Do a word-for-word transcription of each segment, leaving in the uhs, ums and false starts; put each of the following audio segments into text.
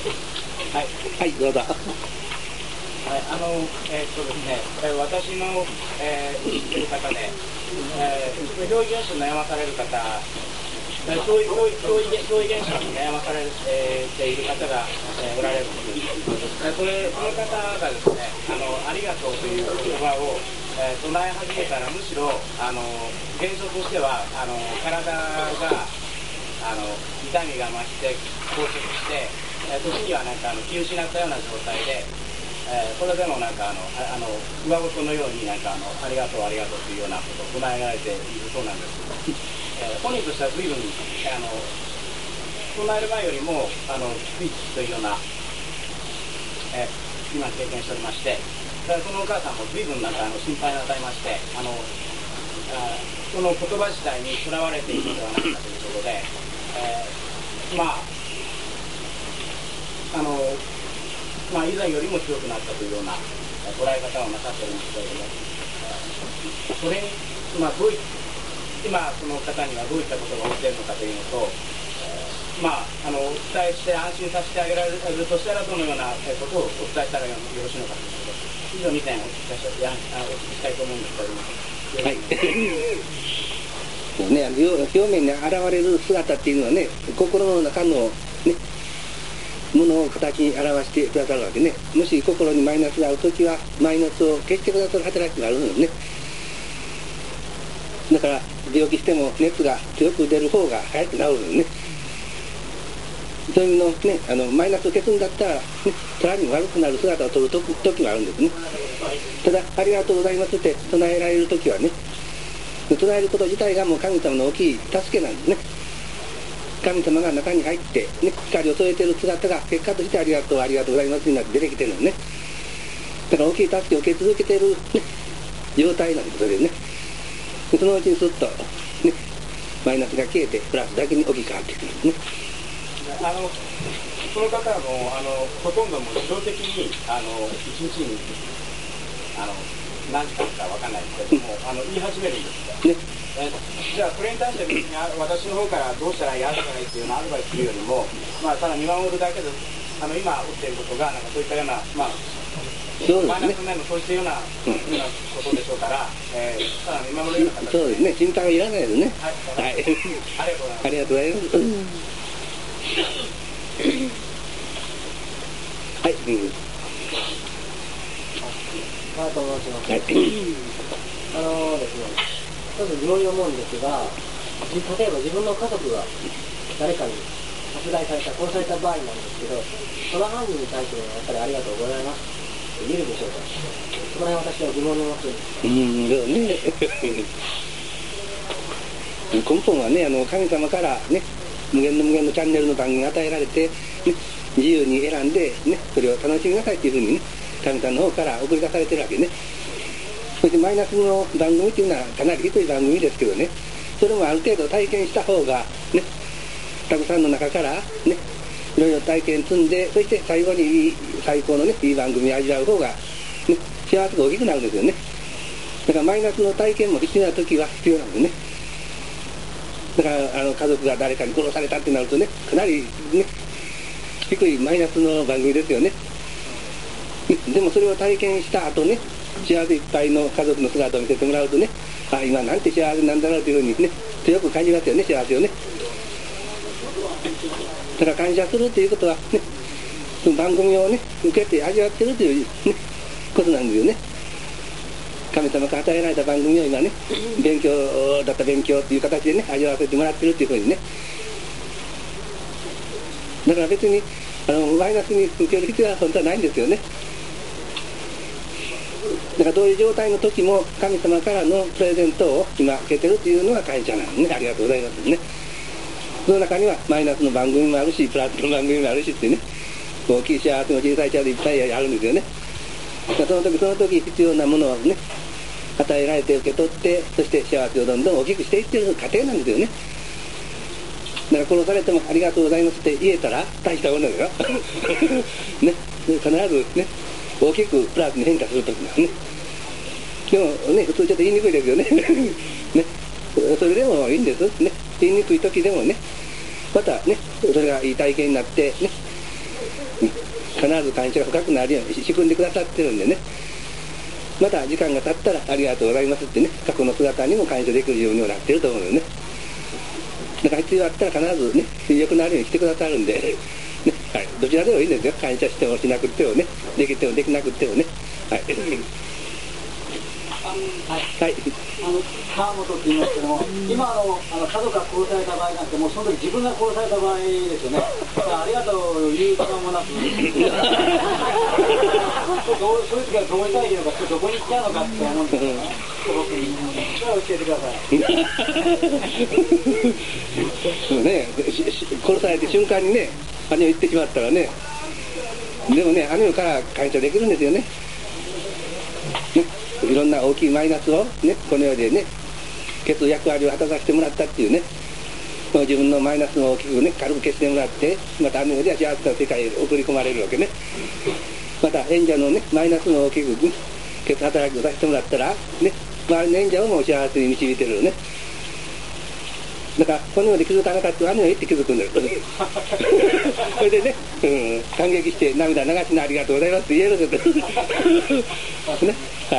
はい、 はい、どうぞ。 はい、あの、えー、っとですね、えー、私の、えー、知ってる方で、えー、上位現象に悩まされる方、えー、上位上位上位現象に悩まされている方が、えー、おられるんです。えー、それその方がですね、あの、ありがとうという言葉を、えー、唱え始めたら、むしろ、あの、現象としては、あの、体が、あの、痛みが増して、硬直して、えー、時にはなんかあの気を失ったような状態で、えー、それでもなんかあの、あの上事のようになんかあのありがとうありがとうというようなことを唱えられているそうなんです。えー、本人としては随分あの唱える前よりもあの低いというような、えー、今経験しておりまして、そのお母さんも随分なんかあの心配なさいまして、あのあその言葉自体にとらわれているのではないかということで、えー、まああのまあ、以前よりも強くなったというような捉え方をなさっておりますけれども、それに、まあ、どうい今、その方にはどういったことが起きているのかというのと、えー、まあ、あのお伝えして安心させてあげられるとしたら、どのようなことをお伝えしたらよろしいのかということ、以上にてんお聞きしたいと思うんですけれども。 はい。もうね、表面に現れる姿っていうのはね、心の中のね、ものを形に表してくださるわけね。もし心にマイナスがあるときは、マイナスを消してくださる働きがあるのよね。だから、病気しても熱が強く出る方が早く治るのよね。そういうのね、あの、マイナスを消すんだったら、ね、さらに悪くなる姿を取るときはあるんですね。ただ、ありがとうございますって唱えられるときはね、唱えること自体がもう神様の大きい助けなんですね。神様が中に入って、ね、光を添えている姿が結果としてありがとうありがとうございますになって出てきてるのね。だから大きい助けを受け続けている、ね、状態なんです。それでね、そのうちにすっと、ね、マイナスが消えてプラスだけに置き換わってくるんですね。 あのその方もあのほとんども自動的にあの一日にあの何時間かわかんないですけども、うん、あの言い始めるんですね。えー、じゃあこれに対して私の方からどうしたらいいああしたらいいっていうのをアドバイスするよりも、まあ、ただ見守るだけであの今起きていることがなんかそういったような、まあそうですね、マイナス面のそういったような、うん、ようなことでしょうから、えー、ただ見守るような形で、 そうですね、心配はいらないですね。 はい、はい、ありがとうございます。 ありがとうございます。うん、はい、うん。 あと申します。 はい、 あのですね、ちょっと疑問に思うんですが、例えば自分の家族が誰かに殺害された、殺された場合なんですけど、その犯人に対してはやっぱりありがとうございますって言えるでしょうか。そこら辺私は疑問に思ってるんです。 うん、そうね。根本はね、あの神様からね、無限の無限のチャンネルの番組が与えられて、ね、自由に選んで、ね、それを楽しみなさいっていうふうにね、神様の方から送り出されてるわけね。そしてマイナスの番組っていうのはかなりひどい番組ですけどね、それもある程度体験した方がね、たくさんの中からね、いろいろ体験積んで、そして最後にいい最高のね、いい番組を味わう方が、ね、幸せが大きくなるんですよね。だからマイナスの体験も必要な時は必要なんですね。だからあの家族が誰かに殺されたってなるとね、かなりね、低いマイナスの番組ですよね。でもそれを体験した後ね、幸せいっぱいの家族の姿を見せてもらうとね、あ、今なんて幸せなんだろうというふうにね、強く感じますよね、幸せをね。だから感謝するということはね、その番組をね、受けて味わってるという、ね、ことなんですよね。神様から与えられた番組を今ね、勉強だった勉強という形でね、味わわせてもらってるっていうふうにね。だから別にあのマイナスに受ける必要は本当はないんですよね。だからどういう状態の時も神様からのプレゼントを今受けてるっていうのが感謝なんですね。ありがとうございますね。その中にはマイナスの番組もあるし、プラスの番組もあるしってね、大きい幸せも小さい幸せいっぱいあるんですよね。その時その時必要なものをね、与えられて受け取って、そして幸せをどんどん大きくしていってる過程なんですよね。だから殺されてもありがとうございますって言えたら大したものですよ。ね、必ずね、大きくプラスに変化する時なんですね。でもね、普通ちょっと言いにくいですよね。ね、それでもいいんですね。言いにくい時でもね、またね、それがいい体験になってね、 必ず感謝が深くなるように仕組んでくださってるんでね、また時間が経ったらありがとうございますってね、過去の姿にも感謝できるようになってると思うよね。だから必要あったら必ずね、良くなるようにしてくださるんで、ね、はい、どちらでもいいんですよ。感謝してもしなくてもね、できてもできなくてもね。はい。 はい、 はい、 あの川本って言いますけども、今あのあの家族が殺された場合なんて、もうその時自分が殺された場合ですよね。だからありがとう言う時間もなく、どうそういう時はどうしたらいいのか、どこに行っちゃうのかって思うんですけどね。僕にそれは教えてください。 そうね、殺されて瞬間にね、あの世行ってしまったらね、でもね、あの世から感謝できるんですよね。ね、いろんな大きいマイナスをね、この世でね、消す役割を果たさせてもらったっていうね、自分のマイナスを大きくね、軽く消してもらって、またあの世では幸せな世界へ送り込まれるわけね。また演者のね、マイナスを大きく、ね、消す働きをさせてもらったら、ね、周りの演者をも幸せに導いてるよね。だからこの世で気づかなかったらあの世へ行って気づくんだよ。それでね、うん、感激して涙流しなありがとうございますって言えるんですよ。ね、はい。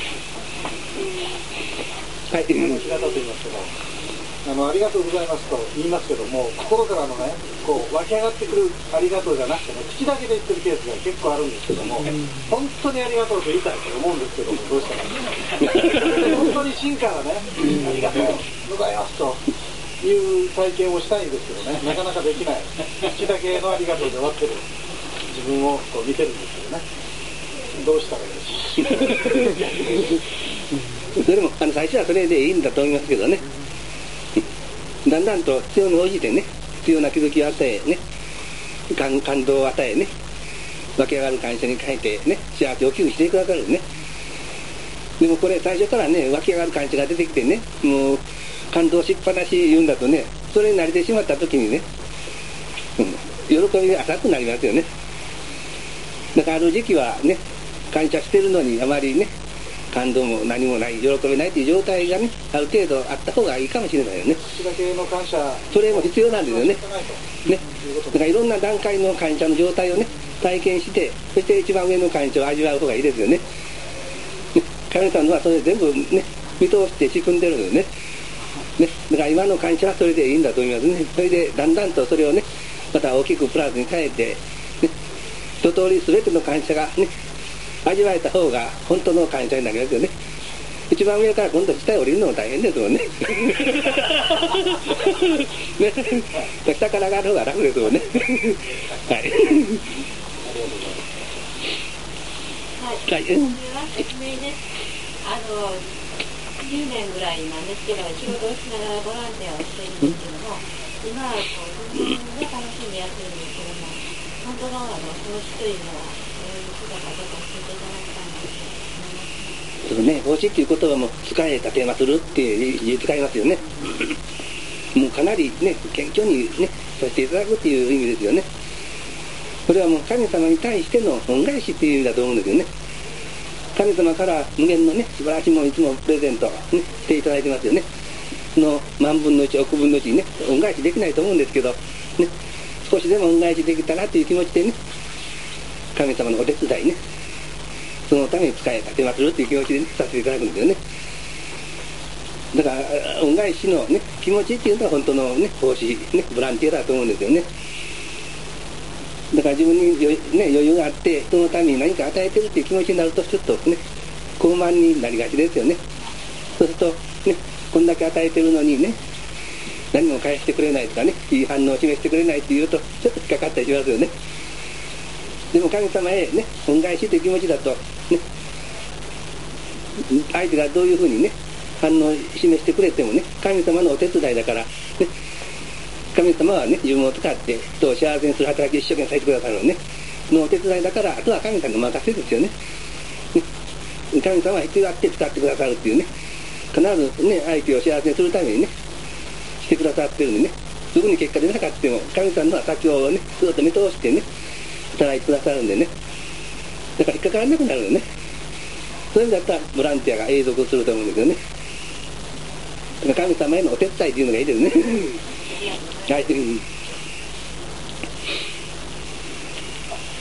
はい。 平田と言いますけど、あのありがとうございますと言いますけども、心からのね、こう湧き上がってくるありがとうじゃなくてね、口だけで言ってるケースが結構あるんですけども、本当にありがとうと言いたいと思うんですけども、どうしたらいいのか。本当に芯からね、ありがとうございますという体験をしたいんですけどね、なかなかできない。口だけのありがとうで終わってる自分をこう見てるんですけどね。どうしたらいいでしょう。 それもあの最初はそれでいいんだと思いますけどね、だんだんと必要に応じてね、必要な気づきを与えね、感, 感動を与えね、湧き上がる感謝に変えてね、幸せを寄付してくださるね。でもこれ最初からね、湧き上がる感謝が出てきてね、もう感動しっぱなし言うんだとね、それに慣れてしまった時にね、うん、喜びが浅くなりますよね。だからある時期はね、感謝してるのにあまりね、感動も何もない、喜びないという状態がね、ある程度あった方がいいかもしれないよね。 口だけの感謝、 それも必要なんですよね。ね、だからいろんな段階の感謝の状態をね、体験して、そして一番上の感謝を味わう方がいいですよね。ね、神様はそれ全部ね、見通して仕組んでるのよね。ね、だから今の感謝はそれでいいんだと思いますね。それでだんだんとそれをね、また大きくプラスに変えて、ね、一通り全ての感謝がね、味わえた方が本当の感謝になりますよね。一番上から今度下へ降りるのも大変ですもんね。ね、下から上がる方が楽ですもんね。はい。 はい。それは説明です。あのじゅうねんぐらいなんですけど、仕事をしながらボランティアをしているんですけども、今はこう自分で楽しんでやってるんですけども、本当のあの投資というのはどういうことかどうか教えていただきたいなと思います。 そうね、奉仕っていう言葉も使え立てまするって使いますよね。もうかなりね、謙虚にね、させていただくっていう意味ですよね。これはもう神様に対しての恩返しっていう意味だと思うんですよね。神様から無限のね、素晴らしいものをいつもプレゼント、ね、していただいてますよね。その万分の一、億分の一にね、恩返しできないと思うんですけど、ね、少しでも恩返しできたらという気持ちでね、神様のお手伝いね、そのために使え立てまするという気持ちで、ね、させていただくんですよね。だから恩返しの、ね、気持ちっていうのは本当のね、奉仕、ね、ボランティアだと思うんですよね。だから自分に余、ね、余裕があって人のために何か与えてるっていう気持ちになるとちょっとね、高慢になりがちですよね。そうするとね、こんだけ与えてるのにね、何も返してくれないとかね、いい反応を示してくれないっていうとちょっと引っかかったりしますよね。でも神様へね、恩返しという気持ちだとね、相手がどういうふうにね、反応を示してくれてもね、神様のお手伝いだから、ね、神様はね、自分を使って人を幸せにする働きを一生懸命させてくださるのね。そのお手伝いだから、あとは神様の任せですよね。ね、神様は必要あって使ってくださるっていうね、必ずね、相手を幸せにするためにね、してくださってるんでね、すぐに結果出なかったも、神様の先をね、ずっと見通してね、働いてくださるんでね、だから引っかからなくなるのね。そういう意味だったらボランティアが永続すると思うんですよね。だから神様へのお手伝いというのがいいですね。はい。 、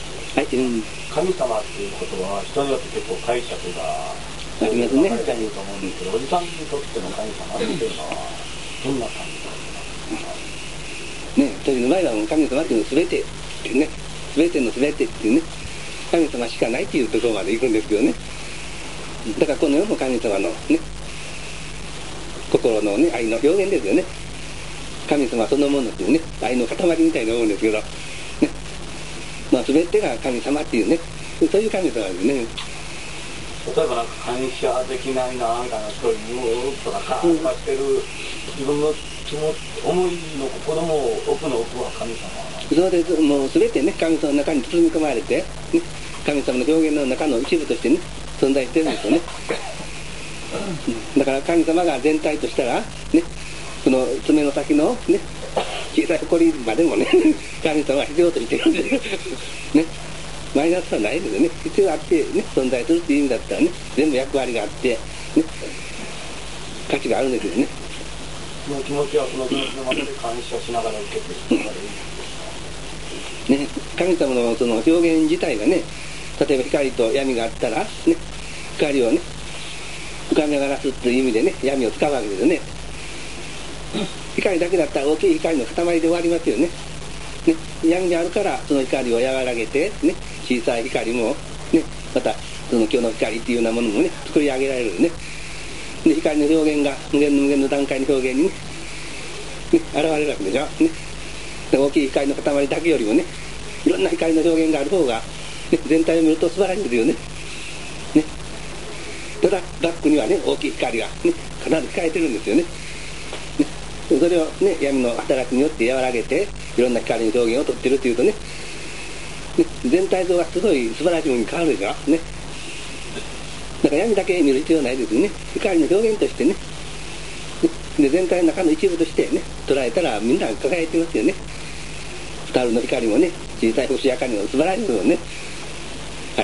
うん、 神様っていうことは人によって結構解釈がありますね。 分かれていると思うんですけど、おじさんにとっての神様っていうのはどんな感じですか？ ね、時の場合はもう神様っていうのは全てっていうね、全ての全てっていうね、神様しかないっていうところまで行くんですよね。だからこの世も神様のね、心のね、愛の表現ですよね。神様そのものっていうね、愛の塊みたいなもんですけど、ね、まあ全てが神様っていうね、そういう神様ですね。 例えばなんか感謝できないなみたいな人にうーっとかカーッとしてる自分の気持ち、思いの心も奥の奥は神様なんです。 そうです。もう全てね、神様の中に包み込まれて、ね、神様の表現の中の一部としてね、存在してるんですよね。だから神様が全体としたら、ね、その爪の先のね、小さい埃までもね、神様は必要としてるんですね。マイナスはないですよね。必要あってね、存在するっていう意味だったらね、全部役割があって、ね、価値があるんですよね。 その気持ちはその気持ちのままで感謝しながら受けていくことがいいね、神様のその表現自体がね、例えば光と闇があったら、ね、光をね、浮かび上がらすっていう意味でね、闇を使うわけですよね。光だけだったら大きい光の塊で終わりますよね。ね、闇があるからその光を和らげて、ね、小さい光も、ね、またその今日の光っていうようなものもね、作り上げられるね。で、光の表現が無限の無限の段階の表現にね、ね、現れるわけでしょ。ね、大きい光の塊だけよりもね、いろんな光の表現がある方が、ね、全体を見ると素晴らしいですよね。ね、ただバックにはね、大きい光が、ね、必ず控えてるんですよね。ね、それをね、闇の働きによって和らげて、いろんな光の表現をとってるっていうとね、ね、全体像がすごい素晴らしいものに変わるでしょ。ね、だから闇だけ見る必要ないですよね。光の表現としてね、で全体の中の一部としてね、捉えたらみんな輝いてますよね。二人の光もね、小さい星明かりも素晴らしいですもんね。はい。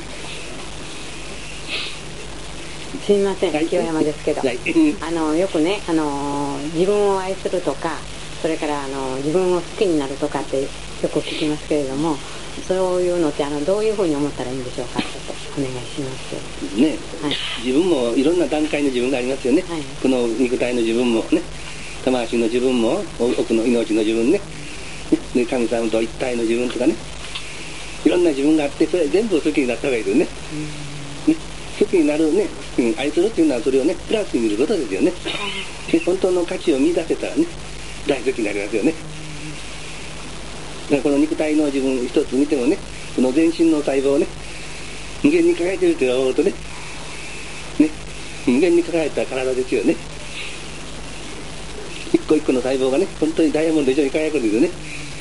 すみません、 はい、 清山ですけど、 はい、 あのよくね、あの自分を愛するとか、それからあの自分を好きになるとかってよく聞きますけれども、そういうのってあのどういうふうに思ったらいいんでしょうか。ちょっとお願いします。 ね、 はい、 自分もいろんな段階の自分がありますよね。はい、この肉体の自分もね、魂の自分も、奥の命の自分ね、で神様と一体の自分とかね、いろんな自分があって、それ全部好きになった方がいいですよね。ね、好きになるね、うん、愛するっていうのはそれをね、プラスに見ることですよね。で本当の価値を見出せたらね、大好きになりますよね。だからこの肉体の自分一つ見てもね、この全身の細胞をね、無限に輝いてるって思うとね、ね、無限に輝いた体ですよね。一個一個の細胞がね、本当にダイヤモンド以上に輝くんですよね。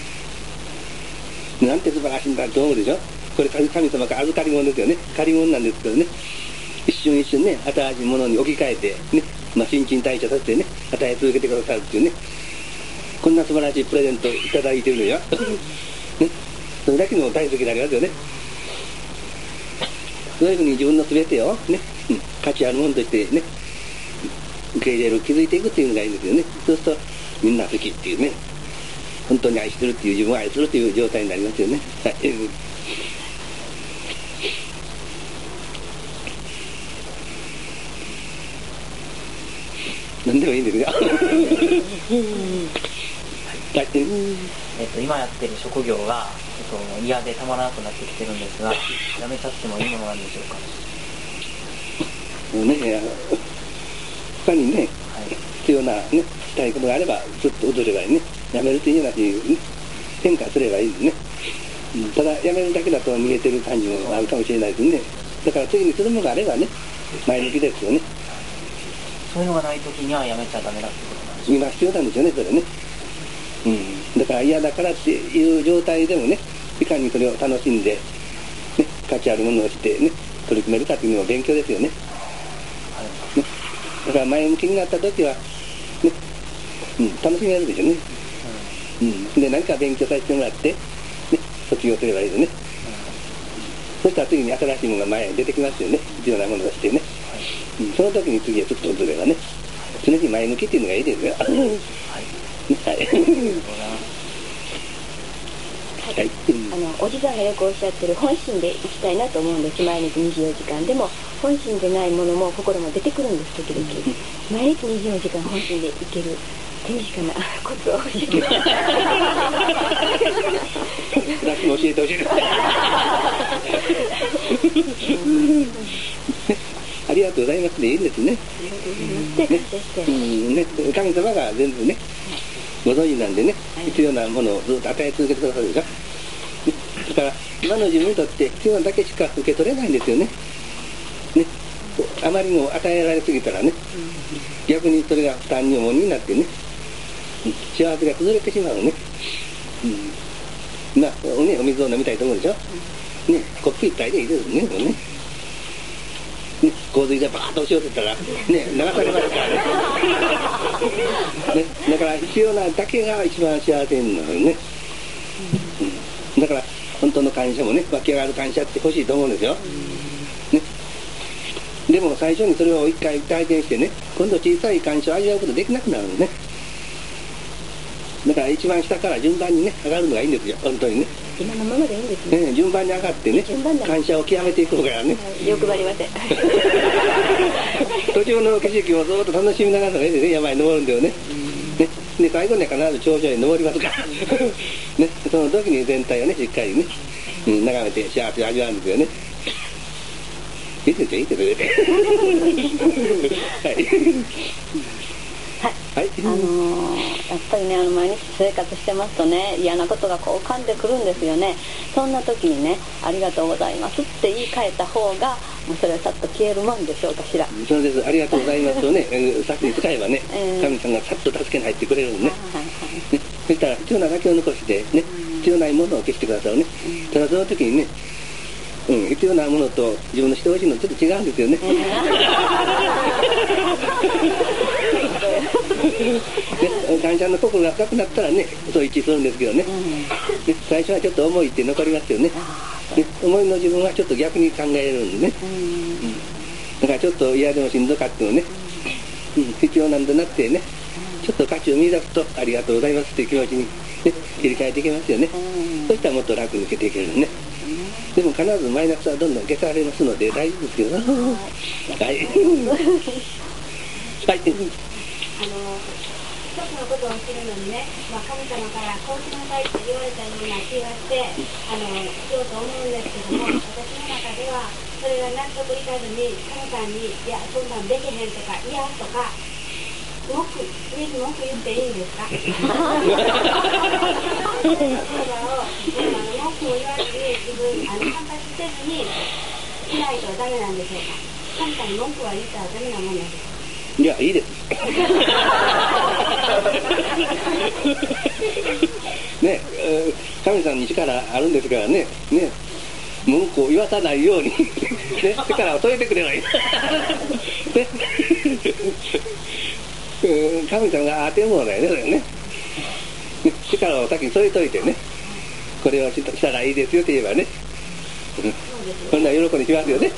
なんて素晴らしいんだと思うでしょ。これ神様から預かり物ですよね。借り物なんですけどね、一瞬一瞬ね、新しいものに置き換えてね、まあ、新陳代謝させてね、与え続けてくださるっていうね、こんな素晴らしいプレゼントいただいてるのよ。ね、それだけでも大好きになりますよね。そういうふうに自分の全てをね、うん、価値あるものとしてね、受け入れる、気づいていくっていうのがいいんですよね。そうするとみんな好きっていうね、本当に愛してるっていう、自分を愛するっていう状態になりますよね。はい。何でもいいんですよ。はい。 えっと、今やってる職業が、えっと、嫌でたまらなくなってきてるんですが、やめちゃってもいいものなんでしょうか。 もうね、他にね、はい、必要なね、したいことがあれば、ずっと踊ればいいね。やめるっていうようなに、ね、変化すればいいですね。うん、ただ、やめるだけだと逃げてる感じもあるかもしれないですね。だから次にするものがあればね、前向きですよね。 そういうのがないときにはやめちゃダメだってことなんですか。 今必要なんですよね、それね。うん、だから嫌だからっていう状態でもね、いかにそれを楽しんで、ね、価値あるものをしてね、取り組めるかっていうのも勉強ですよね。ね、だから前向きになった時は、ね、うん、楽しみやるでしょうね。うん、で何か勉強させてもらって、ね、卒業すればいいですね。うん、そしたら次に新しいものが前に出てきますよね。必要なものをしてね。うん、その時に次へちょっと踊ればね、常に前向きっていうのがいいですよ。はい。はい。 はい、 あのおじさんがよくおっしゃってる本心で生きたいなと思うんです。毎日にじゅうよじかんでも本心でないものも心も出てくるんです。時々毎日にじゅうよじかん本心で生きる手短なコツを教えてください。 私も教えてほしいありがとうございますでいいんですね。うんね、神様が全部ねご存知なんでね、必要なものをずっと与え続けてくださるでしょ。だから今の自分にとって必要なだけしか受け取れないんですよね。ね、あまりにも与えられすぎたらね、逆にそれが負担に重荷になってね、幸せが崩れてしまうね。うん、まあね、お水を飲みたいと思うでしょ。ね、コップ一杯でいいですね。もうねね、洪水がバーッと押し寄せたら、ね、流されますからね。ね、だから必要なだけが一番幸せになるね。うん、だから本当の感謝もね、湧き上がる感謝って欲しいと思うんですよ。ね、でも最初にそれを一回体験してね、今度小さい感謝を味わうことできなくなるのね。だから一番下から順番にね、上がるのがいいんですよ、本当にね。 今のままでいいんですね。 ね、順番に上がってね、感謝を極めていくからね。 欲張りません。 途中の景色をずっと楽しみながらね、山に登るんだよね。ね、で最後には必ず頂上に登りますから。ね、その時に全体をね、しっかりね、うん、眺めて幸せを味わうんですよね。いいですよ、いいですよ。はい。 はい、あのー、やっぱりね、あの毎日生活してますとね、嫌なことがこう浮かんでくるんですよね。そんな時にね、ありがとうございますって言い換えた方がもうそれはさっと消えるもんでしょうかしら。 そうです、ありがとうございますとね、さっき使えばね、神さんがさっと助けに入ってくれるのね。ね、そしたら必要なだけを残してね、必要ないものを消してくださるね。ただその時にね、うん、必要なものと自分のしてほしいのちょっと違うんですよね。で感謝の心が深くなったらね、そう一致するんですけどね。で最初はちょっと思いって残りますよね。で思いの自分はちょっと逆に考えるんでね。うん、だからちょっと嫌でもしんどかっていうのね、うん、必要なんだなってね、ちょっと価値を見出すとありがとうございますっていう気持ちに、ね、切り替えていけますよね。そしたらもっと楽に受けていけるね。でも必ずマイナスはどんどん消されますので大丈夫ですけどな。はい。はい。 あの一つのことをするのにね、まあ、神様からこうしなさいって言われたような気がしてあのしようと思うんですけども、私の中ではそれが納得いかずに神さんに「いやそんなんできへん」とか「いや」とか文句上に文句言っていいんですか？そうだを文句を言わずに自分あの反発せずにしないとダメなんでしょうか？神さんに文句は言ったらダメなもんなんですか？ いや、いいです。ね、神さんに力あるんですからね、ね、文句を言わさないように、ね、力を添えてくれない。ね、神様が当てるものだよね、それね。ね、力を先に添えといてね、これをしたらいいですよって言えばね。こんな喜んでしますよね。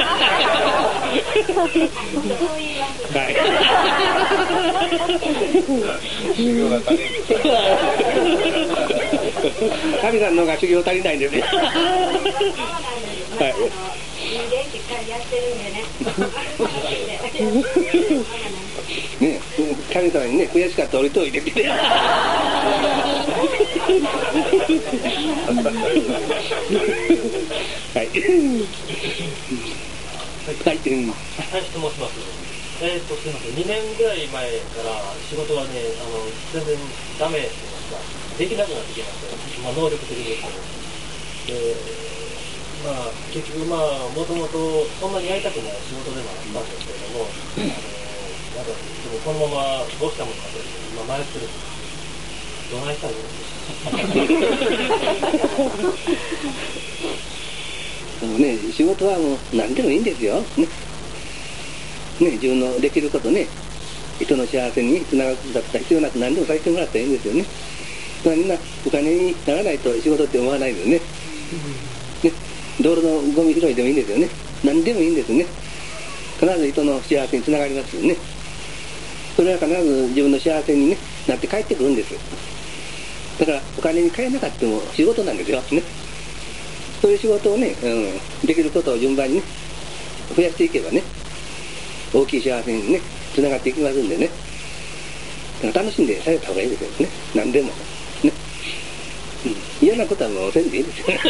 はい。神さんの方が修行足りないんですね。はい。ね、神様にね、悔しかったら置いといてって。はい。はい。 はい、質問します。えーと、すみません、にねんぐらい前から仕事がね、あの全然ダメというか、できなくなってきました。まあ、能力的ですけど。で、まあ、結局、まあ、もともとそんなにやりたくない仕事でもあったんですけれども、あのなんか、でもこのままどうしたものかという、今迷ってるんです。どないしたらいいんですか？ もうね、仕事はもう何でもいいんですよ。ね。ね、自分のできることね、人の幸せにつながることだったら必要なく何でもさせてもらったらいいんですよね。みんなお金にならないと仕事って思わないですよね。ね、道路のゴミ拾いでもいいんですよね。何でもいいんですね。必ず人の幸せにつながりますよね。それは必ず自分の幸せに、ね、なって帰ってくるんです。 だからお金に変えなかったも仕事なんですよね。そういう仕事をね、うん、できることを順番にね増やしていけばね、大きい幸せにねつながっていきますんでね。だから楽しんでされた方がいいですよね、何でもね、うん、嫌なことはもうせんでいいですよね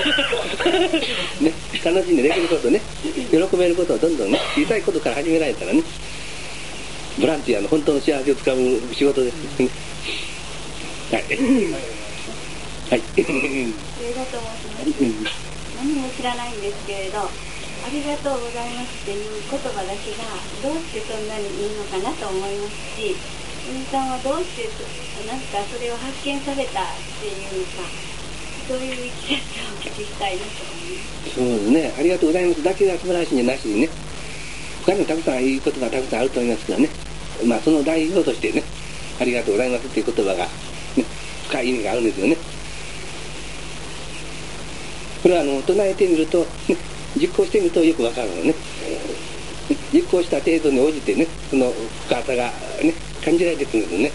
楽しんでできることね、喜べることをどんどんね、小さいことから始められたらね、ボランティアの本当の幸せをつかむ仕事ですね。はいはい上田と申します。何も知らないんですけれど、ありがとうございますっていう言葉だけがどうしてそんなにいいのかなと思いますし、海さんはどうしてなんかそれを発見されたっていうのか、そういういきさつをお聞きしたいなと思います。 そうですね、ありがとうございますだけが素晴らしいんじゃなしにね、他にもたくさんいいことがたくさんあると思いますけどね、まあその代表としてね、ありがとうございますっていう言葉が、ね、深い意味があるんですよね。これはあの唱えてみると、ね、実行してみるとよくわかるのね。実行した程度に応じてね、その深さがね感じられてくるんですね。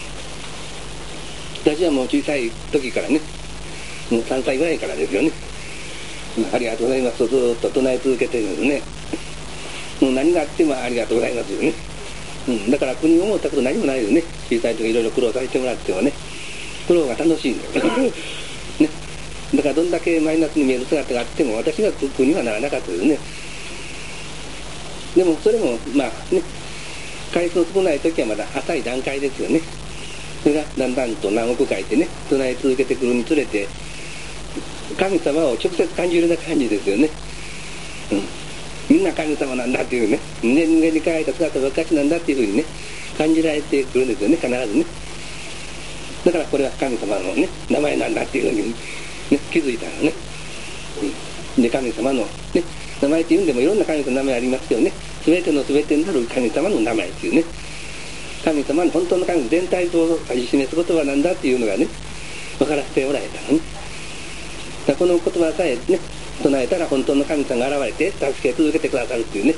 私はもう小さい時からね、もうさんさいぐらいからですよね、ありがとうございますとずっと唱え続けてるんですね。もう何があってもありがとうございますよね。うん、だから国に思ったこと何もないですね。小さい時いろいろ苦労させてもらってもね、苦労が楽しいんだよね。だからどんだけマイナスに見える姿があっても私が苦にはならなかったですね。でもそれもまあね、回数の少ない時はまだ浅い段階ですよね。それがだんだんと何億回ってね唱え続けてくるにつれて、神様を直接感じるような感じですよね。うん、みんな神様なんだっていうね、人間に変えた姿ばっかしなんだっていうふうにね感じられてくるんですよね、必ずね。だからこれは神様のね名前なんだっていうふうにね、気づいたのね。で神様の、ね、名前っていうんでもいろんな神様の名前ありますけどね、全ての全てになる神様の名前っていうね、神様の本当の神全体と示す言葉なんだっていうのがね分からせておられたのね。だこの言葉さえね唱えたら本当の神様が現れて助け続けてくださるっていうね、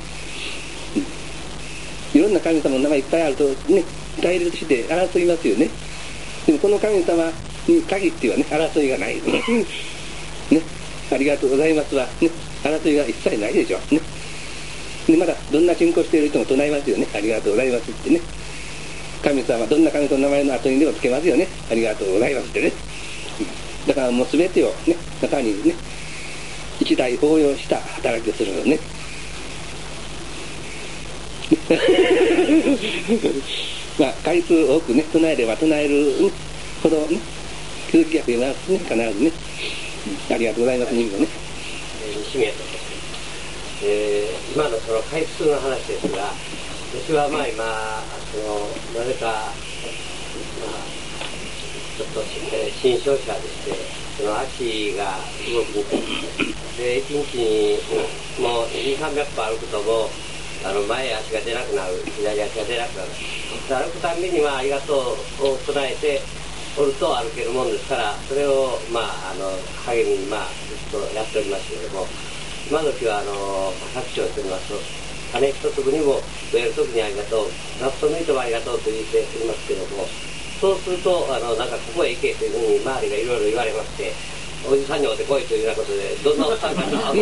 うん、いろんな神様の名前いっぱいあるとね対立して争いますよね。でもこの神様に限ってはね争いがないね。ありがとうございますはね争いが一切ないでしょね。でまだどんな信仰している人も唱えますよね、ありがとうございますってね。神様どんな神様の名前の後にでもつけますよね、ありがとうございますってね。だからもう全てをね中にね一体応用した働きをするのね。まあ回数多くね唱えれば唱える、ね、ほどね気づきが増えますね、必ずね。ありがとうございます。にもね。 西宮と、えー、今のその回数の話ですが、私はまあ今そのなぜか、まあ、ちょっと新商者でして、その足が動くで一日にもうにさんびゃっぽ歩くともうあの前足が出なくなる、左足が出なくなる。歩くたんびにまあありがとうを唱えておると歩けるもんですから、それをまああの励みにまあずっとやっておりますけれども、今時はあの拍手をしておりますと、種一粒にも植える時にありがとう、ざっと抜いてもありがとうと言っておりますけれども、そうするとあのなんかここへ行けというふうに周りがいろいろ言われまして、おじさんにおってこいというようなことでどんなおっさんかなおっさん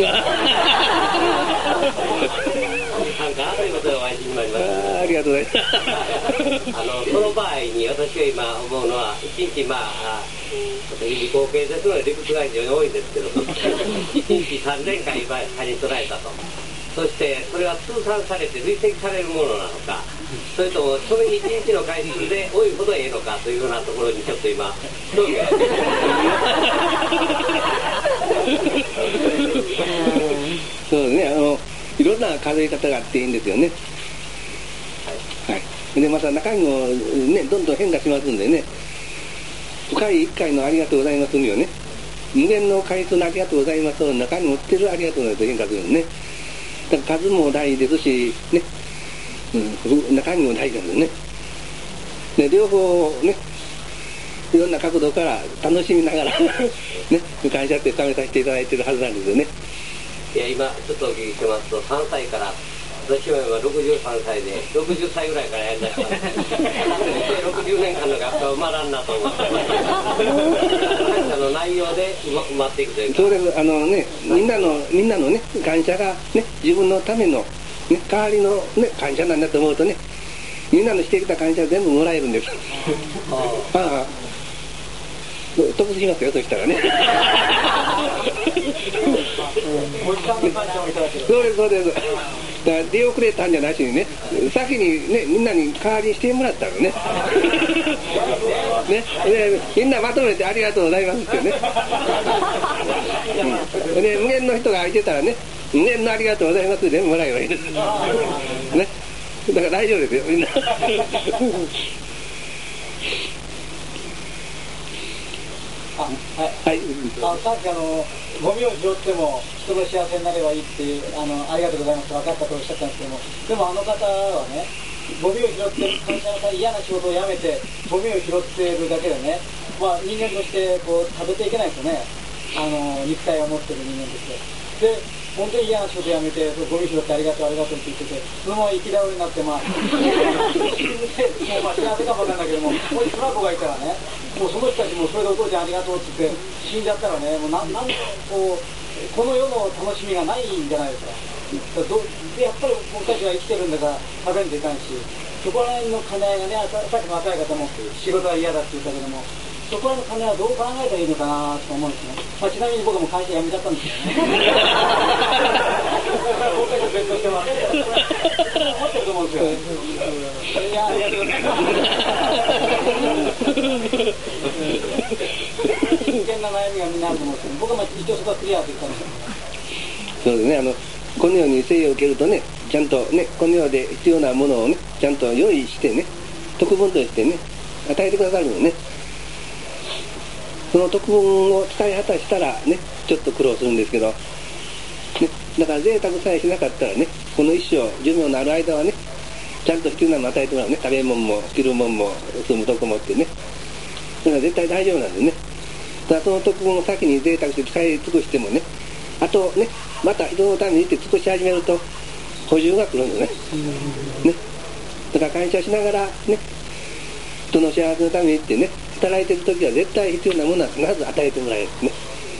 かということでお会いになりました。 ありがとうございます。 あのその場合に私が今思うのは、一日まあ私理工系ですので理屈が非常に多いんですけど一日さんぜんかい場合に捉えたと、そしてそれは通算されて累積されるものなのか、それともその一日の回数で多いほどええのかというようなところにちょっと今興味がありますそうですね、あのいろんな数え方があっていいんですよね。はい、はい、でまた中身もねどんどん変化しますんでね、深いいっかいのありがとうございますにはね、無限の回数のありがとうございますの中に持ってるありがとうございますと変化するんですね。だから数も大事ですしね、うん、中身も大事なんですね。で両方ねいろんな角度から楽しみながらね感謝って深めさせていただいているはずなんですよね。 いや今ちょっとお聞きしますと、さんさいから年は今ろくじゅうさんさいで、ろくじゅっさいぐらいからやりだしたんです。ろくじゅうねんかんの学科は埋まらんなと思って、感謝の内容で埋まっていくというか。 そうです。あのね、みんなの、みんなのね、感謝がね、自分のための、ね、代わりのね、感謝なんだと思うとね、みんなのしてきた感謝を全部もらえるんです。ああ。得しますよ、そしたらね。そうです、そうです。だから出遅れたんじゃなしにね、先にね、みんなに代わりにしてもらったのね。ね、でみんなまとめてありがとうございますってね。うん、で無限の人が空いてたらね、無限のありがとうございますって全部もらえばいいです。ね、だから大丈夫ですよ、みんな。 あ、はい。はい。あ、さっきあの、ゴミを拾っても人の幸せになればいいっていう、あの、ありがとうございますと分かったとおっしゃったんですけども、でもあの方はね、ゴミを拾って会社の嫌な仕事を辞めて、ゴミを拾ってるだけでね、まあ人間としてこう食べていけないですよね。あの、肉体を持ってる人間として。で、本当に嫌な仕事辞めて、ゴミ拾ってありがとうありがとうって言ってて、そのまま行き倒れになって、まあ、もうまあ幸せかもわかんないけども、もしトラコがいたらね、もうその人たちもそれでお父ちゃんありがとうって言って死んじゃったらね、もうなんなんこうこの世の楽しみがないんじゃないですか。だからどでやっぱり僕たちは生きてるんだから食べんといかんし、そこら辺の兼ね合いがね、さっきの若い方も仕事は嫌だって言ったけども、そこら辺の兼ね合いはどう考えたらいいのかなと思うんですね。まあ、ちなみに僕も会社辞めちゃったんですけどね。僕たちは別としてます。持ってると思うんですよ。いや、ありがとうございます。真剣な悩みがみんなあると思うんですけど、僕はまあ一応そこはクリアって言ったんですよ。 そうですね、あのこのように生を受けるとね、ちゃんとね、この世で必要なものをね、ちゃんと用意してね、特分としてね、与えてくださるのね。その特分を使い果たしたらね、ちょっと苦労するんですけど、ね、だから贅沢さえしなかったらね、この一生、寿命のある間はね、ちゃんと必要なものを与えてもらうね、食べ物も着るもんも住むとこもってね、だから絶対大丈夫なんですね。ただその特分を先に贅沢して使い尽くしてもね、あとね、また人のためにって尽くし始めると補充が来るんですね。ね、だから感謝しながらね、人の幸せのためにってね、働いてる時は絶対必要なものは必ず与えてもらえるね。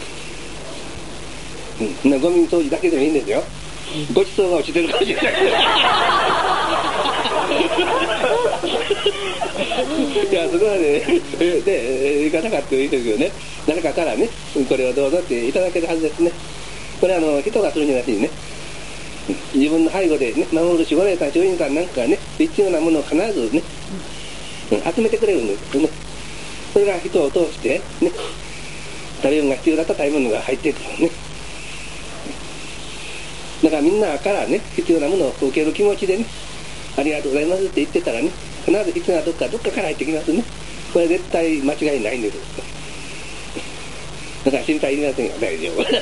うん、なゴミ掃除だけでもいいんですよ。ごちそうが落ちてるかもしれない。いや、そこまでね、で、行かなかったらいいですよね。誰かからね、これをどうぞっていただけるはずですね。これはあの人がするんじゃなくてね、自分の背後でね、守る守護霊さん、主人さんなんかがね、必要なものを必ずね、集めてくれるんですよね。それが人を通してね、食べ物が必要だった食べ物が入ってくるね。だからみんなからね、必要なものを受ける気持ちでね、ありがとうございますって言ってたらね、必ず必要などっかどっかから入ってきますね。これ絶対間違いないんです。だから心配いりませんよ、大丈夫。はい。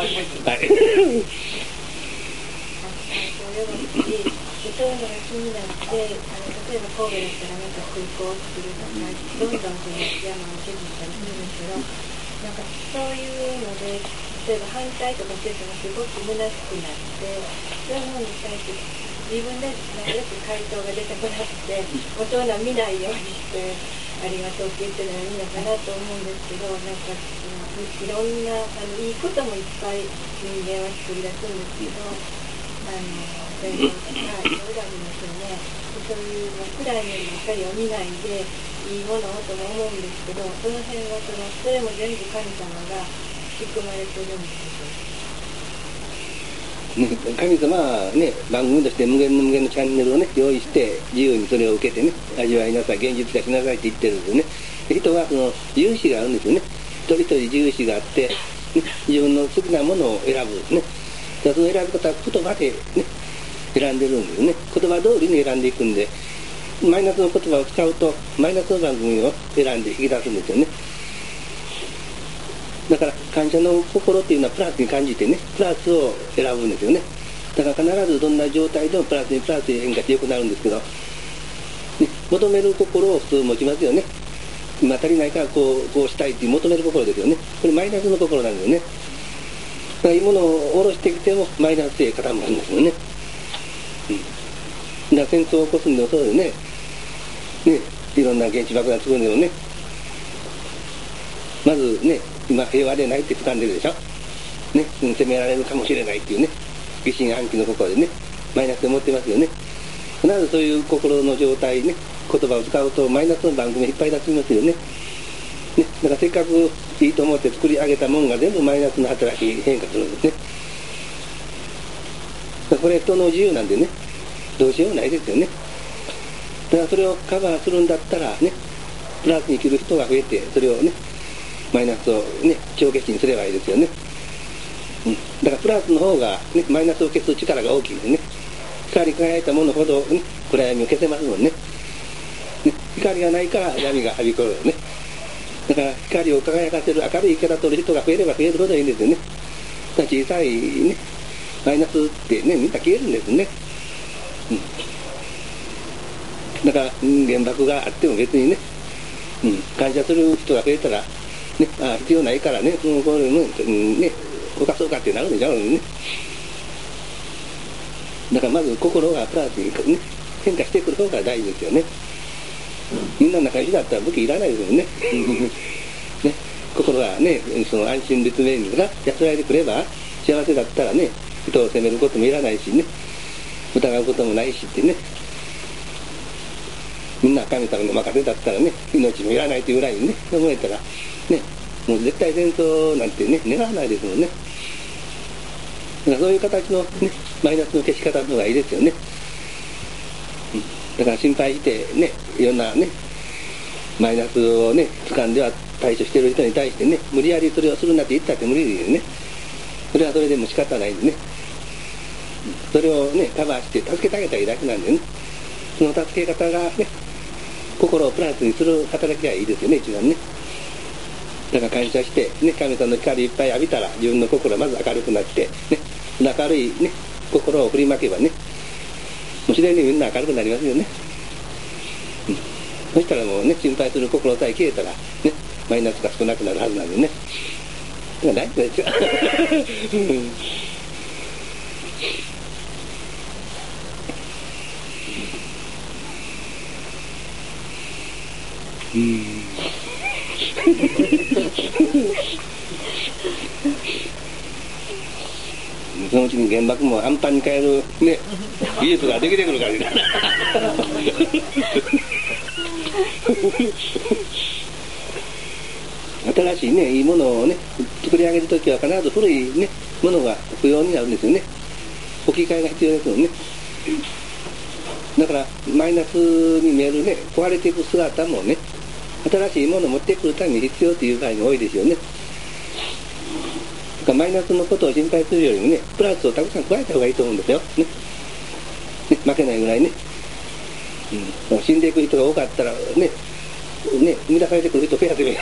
そういうのが気になって、あの例えば神戸だったらなんか空港を作るとか、どんどんその山を削ったりするんですけど、なんかそういうので、例えば反対とかしててもすごく虚しくなって、そういうのに対して自分でなるべく回答が出てこなくて、もうそういうのは見ないようにして、ありがとうって言ってるのがいいのかなと思うんですけど、なんかいろんなあのいいこともいっぱい人間は作り出すんですけど、あのそういうのとかいろいろありますよね。そういう暗い面ばっかりを見ないでいいものをとも思うんですけど、その辺はそのそれも全部神様が仕組まれてるんですよ。 ね、神様はね、番組として無限の無限のチャンネルをね、用意して自由にそれを受けてね、味わいなさい、現実化しなさいって言ってるんですよね。人はその自由意志があるんですよね。一人一人自由意志があって、ね、自分の好きなものを選ぶね。その選び方は言葉でね、選んでるんですよね。言葉通りに選んでいくんで、マイナスの言葉を使うとマイナスの番組を選んで引き出すんですよね。だから感謝の心っていうのはプラスに感じてね、プラスを選ぶんですよね。だから必ずどんな状態でもプラスにプラスに変化して良くなるんですけど、ね、求める心を普通持ちますよね。今足りないからこう、こうしたいっていう求める心ですよね。これマイナスの心なんですよね。だからいいものを下ろしてきてもマイナスへ傾くんですよね。 うん、だから戦争を起こすんでもそうでね、ね、いろんな原子爆弾作るんでもね、まずね、今平和でないって掴んでるでしょ。ね、攻められるかもしれないっていうね、疑心暗鬼の心でね、マイナスで持ってますよね。必ずそういう心の状態ね、言葉を使うとマイナスの番組いっぱい出しますよね。ね、だからせっかくいいと思って作り上げたものが全部マイナスの働き変化するんですね。これ人の自由なんでね、どうしようもないですよね。だからそれをカバーするんだったらね、プラスに生きる人が増えて、それをね、マイナスをね、帳消しにすればいいですよね。うん、だからプラスの方が、ね、マイナスを消す力が大きいんでね、光り輝いたものほど、ね、暗闇を消せますもんね。ね、光がないから闇がはびこるよね。だから光を輝かせる明るい生き方を取る人が増えれば増えるほどいいんですよね。だから小さいね、マイナスってね、みんな消えるんですね。うん、だから、うん、原爆があっても別にね、うん、感謝する人が増えたら、ね、あ必要ないからね、うん、これも、うん、ね、犯そうかってなるんでしょうね。だからまず心がプラスに、ね、変化してくる方が大事ですよね。みんな仲良しだったら武器いらないですよね。ね、心がね、その安心立命が安らいでくれば、幸せだったらね、人を責めることもいらないしね、疑うこともないしってね、みんな神様に任せだったらね、命もいらないというぐらいにね、思えたら、ね、もう絶対戦争なんてね、願わないですもんね。だからそういう形のね、マイナスの消し方の方がいいですよね。うん、だから心配してね、いろんなね、マイナスをね、掴んでは対処している人に対してね、無理やりそれをするなって言ったって無理ですよね。それはそれでも仕方ないんでね。それをね、カバーして助けてあげたらいいだけなんでね。その助け方がね、心をプラスにする働きがいいですよね、一番ね。だから感謝して、ね、神様の光いっぱい浴びたら、自分の心がまず明るくなって、ね、明るいね、心を振りまけばね、もう自然にみんな明るくなりますよね。うん、そしたらもうね、心配する心さえ消えたら、ね、マイナスが少なくなるはずなんでね。だから大丈夫ですよ。うん。そのうちに原爆も安パンに変えるね、技術ができてくるからね。新しいね、いいものをね、作り上げるときは必ず古いね、ものが不要になるんですよね。置き換えが必要ですよね。だからマイナスに見えるね、壊れていく姿もね、新しいものを持ってくるために必要という場合が多いですよね。だからマイナスのことを心配するよりもね、プラスをたくさん加えた方がいいと思うんですよ。ね、ね、負けないぐらいね、うん、死んでいく人が多かったらね、ね、生み出されてくる人増やせばいい。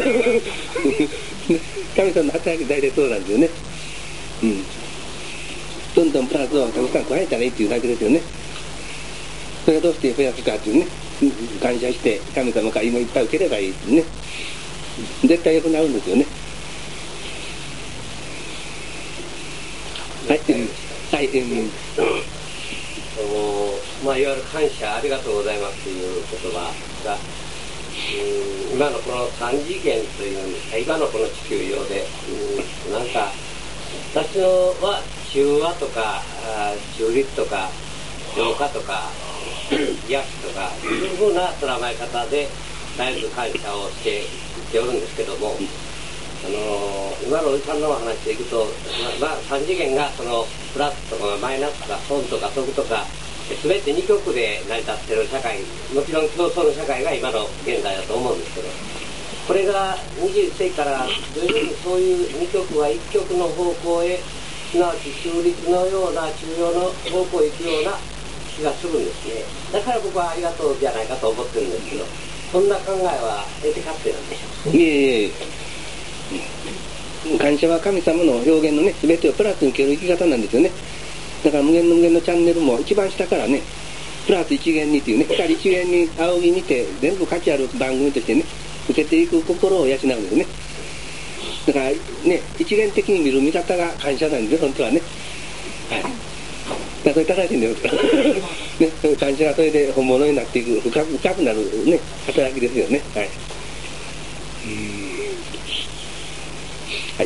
神様の働き大体そうなんですよね。うん。どんどんプラスをたくさん加えたらいいっていうだけですよね。それをどうして増やすかっていうね、感謝して神様から芋いっぱい受ければいいってね。絶対良くなるんですよね。はい、うん、はい、うん。 まあ、いわゆる感謝ありがとうございますという言葉が、うん、今のこの三次元というんですか、今のこの地球上で、うん、なんか私のは中和とか中立とか浄化とか癒しとかいうふうな捉え方で絶えず感謝をしていっておるんですけども、あの今のおじさんのお話でいくと、まあ、三次元がそのプラスとかマイナスとか損とか得とか全て二極で成り立っている社会、もちろん競争の社会が今の現在だと思うんですけど、これがにじゅういっせい紀から徐々にそういう二極は一極の方向へ、すなわち中立のような中庸の方向へ行くような気がするんですね。だから僕はありがとうじゃないかと思ってるんですけど、そんな考えは得て勝手なんでしょうか。 いえいえ、感謝は神様の表現のね、全てをプラスに受ける生き方なんですよね。だから無限の無限のチャンネルも一番下からね、プラス一元にっていうね、光一元に仰ぎにて全部価値ある番組としてね、受けていく心を養うんですね。だからね、一元的に見る見方が感謝なんですよ、本当はね。はい。 だそれ正しいんですからね、感謝がそれで本物になっていく深く深くなるね働きですよね。はい。はい。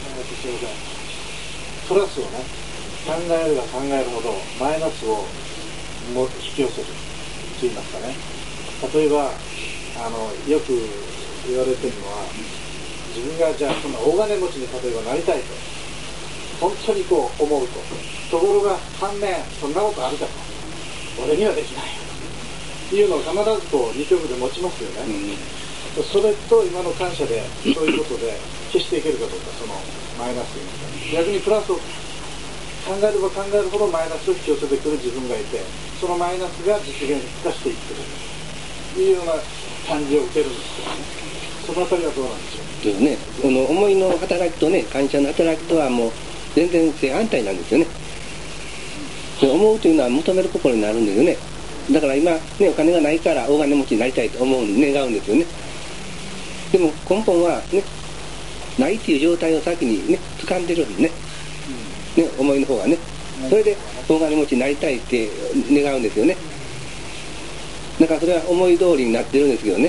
プラスをね、考えれば考えるほどマイナスをも引き寄せると言いますかね。例えばあのよく言われてるのは、自分がじゃあそんな大金持ちに例えばなりたいと本当にこう思うと、ところが反面そんなことあるかと、俺にはできないよというのを必ずこう二極で持ちますよね。うん、それと今の感謝でそういうことで消していけるかどうか、そのマイナスに逆にプラスを考えれば考えるほどマイナスを引き寄せてくる自分がいて、そのマイナスが実現化していってるというような感じを受けるんですけどね。そのあたりはどうなんでしょう。 ですね、この思いの働きとね、感謝の働きとはもう全然正反対なんですよね。で思うというのは求める心になるんですよね。だから今、ね、お金がないから大金持ちになりたいと思う、願うんですよね。でも根本はね、ないっていう状態を先にね、掴んでるんですね。ね、思いの方がね。それで大金持ちになりたいって願うんですよね。だからそれは思い通りになってるんですけどね。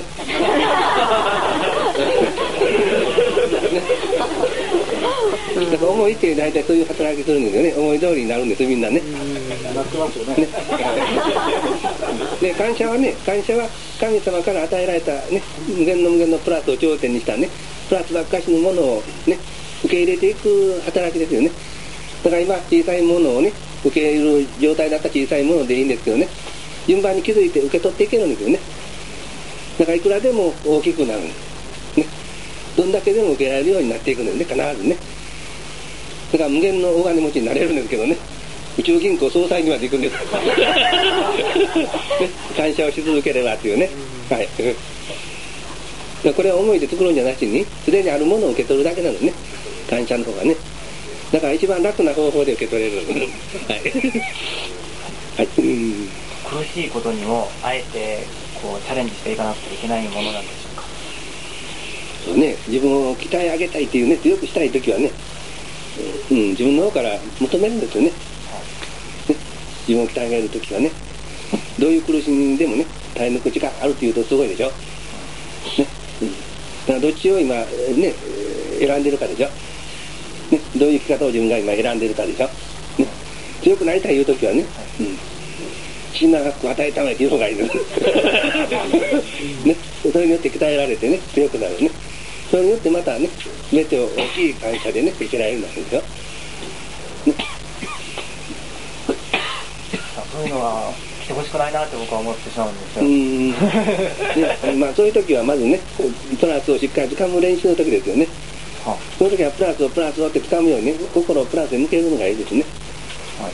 だから思いって大体そういう働きするんですよね。思い通りになるんですみんなね。 なってますよね。 ねで感謝はね、感謝は神様から与えられたね、無限の無限のプラスを頂点にしたね、プラスばっかしのものをね、受け入れていく働きですよね。だから今小さいものをね、受け入れる状態だった小さいものでいいんですけどね、順番に気づいて受け取っていけるんですよね。だからいくらでも大きくなるんです、ね、どんだけでも受けられるようになっていくんですね、必ずね。だから無限の大金持ちになれるんですけどね、宇宙銀行総裁にまで行くんです、ね、感謝をし続ければっていうね、はい、これは思いで作るんじゃなしに、すでにあるものを受け取るだけなのね、感謝の方がね。だから一番楽な方法で受け取れるはい、はい、うん苦しいことにもあえてこうチャレンジしていかなくてはいけないものなんでしょうか。 そうね、自分を鍛え上げたいっていうね、強くしたいときはね、うん、自分の方から求めるんですよね。ね、自分を鍛え上げるときはね、どういう苦しみでもね、耐え抜く力があるっていうとすごいでしょ。ね、うん、だからどっちを今ね選んでるかでしょ。ね、どういう生き方を自分が今選んでるかでしょ。ね、強くなりたいいうときはね、うん、死んだ学校を与えたまえっていう方がいいです、ね、それによって鍛えられてね、強くなるね。それによってまたね、全てを大きい感謝でね、生きられるんですよ。ね、 そういうのは来てほしくないなって僕は思ってしまうんですよ。 うん、ね、まあそういう時はまずね、プラスをしっかり掴む練習の時ですよね。その時はプラスをプラスをって掴むようにね、心をプラスに向けるのがいいですね。はい、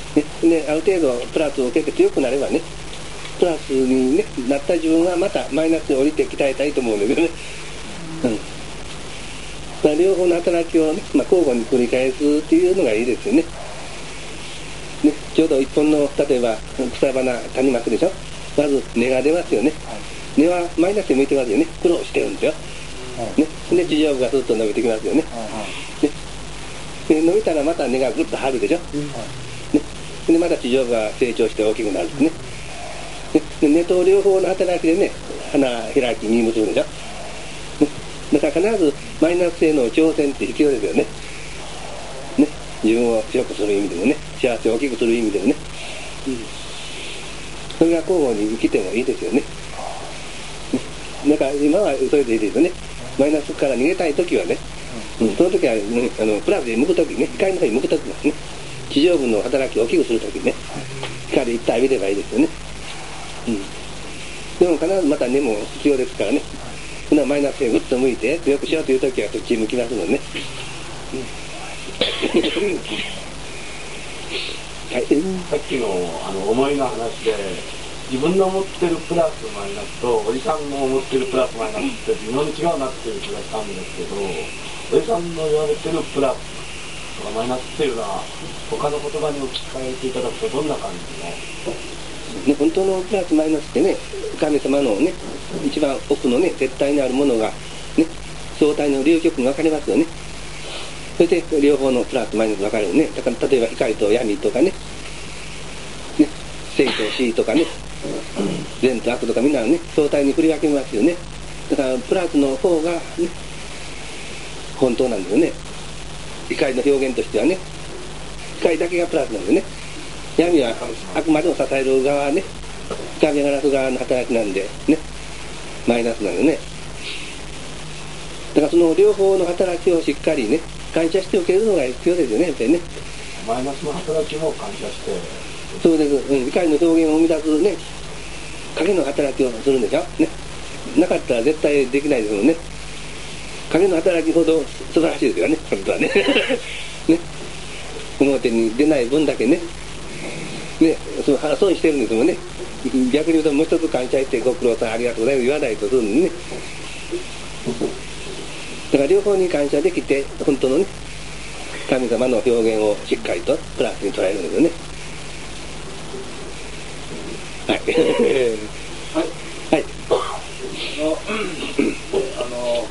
ね、である程度プラスを受けて強くなればね、プラスに、ね、なった自分がまたマイナスに降りて鍛えたいと思うんですよね。うん、まあ、両方の働きを、ね、まあ、交互に繰り返すっていうのがいいですよね。ね、ちょうど一本の例えば草花種まくでしょ。まず根が出ますよね。根はマイナスに向いてますよね。苦労してるんですよ。ね、で地上部がずっと伸びてきますよね。ね、で伸びたらまた根がぐっと張るでしょ。ね、でまた地上部が成長して大きくなるんですね。で根と両方の働きでね、花開き実結ぶでしょ。ね、だから必ずマイナスへの挑戦って必要ですよね。ね、自分を強くする意味でもね、幸せを大きくする意味でもね、うん、それが交互に生きてもいいですよね。ね、だから今はそれでいいですよね。マイナスから逃げたいときはね、うん、その時は、ね、あのプラスで向くときね、光の方に向くときですね、地上部の働きを大きくするときね、光一体見ればいいですよね。うん、でも必ずまた根も必要ですからね、そんなマイナスへぐっと向いて強くしようというときはそっちに向きますのでね。うんはい、 さっきのあの思いの話で、自分の持ってるプラスマイナスとおじさんの持ってるプラスマイナスって微妙に違うなっていう気がしたんですけど、おじさんの言われてるプラスとかマイナスっていうのは他の言葉に置き換えていただくとどんな感じの、 ね、本当のプラスマイナスってね、神様のね一番奥のね絶対にあるものがね、相対の両極に分かりますよね。それで両方のプラスマイナス分かるよね。だから例えば光と闇とかね、 生と死とかね、善と悪とかみんなね、相対に振り分けますよね。だからプラスの方が、ね、本当なんですよね。光の表現としてはね、光だけがプラスなんですよね。闇はあくまでも支える側はね、光がらす側の働きなんでね、マイナスなんですね。だからその両方の働きをしっかりね、感謝しておけるのが必要ですよね、やっぱりね。 マイナスの働きも感謝して。 そうです、うん、光の表現を生み出すね、影の働きをするんでしょ、ね、なかったら絶対できないですもんね。影の働きほど素晴らしいですよね、本当はね。ね、表に出ない分だけね、ね、その損してるんですもんね。逆に言うともう一つ感謝してご苦労さんありがとうございます言わないとするんですね。だから両方に感謝できて、本当のね、神様の表現をしっかりとプラスに捉えるんですよね。はい。はい。はい。 あの、あの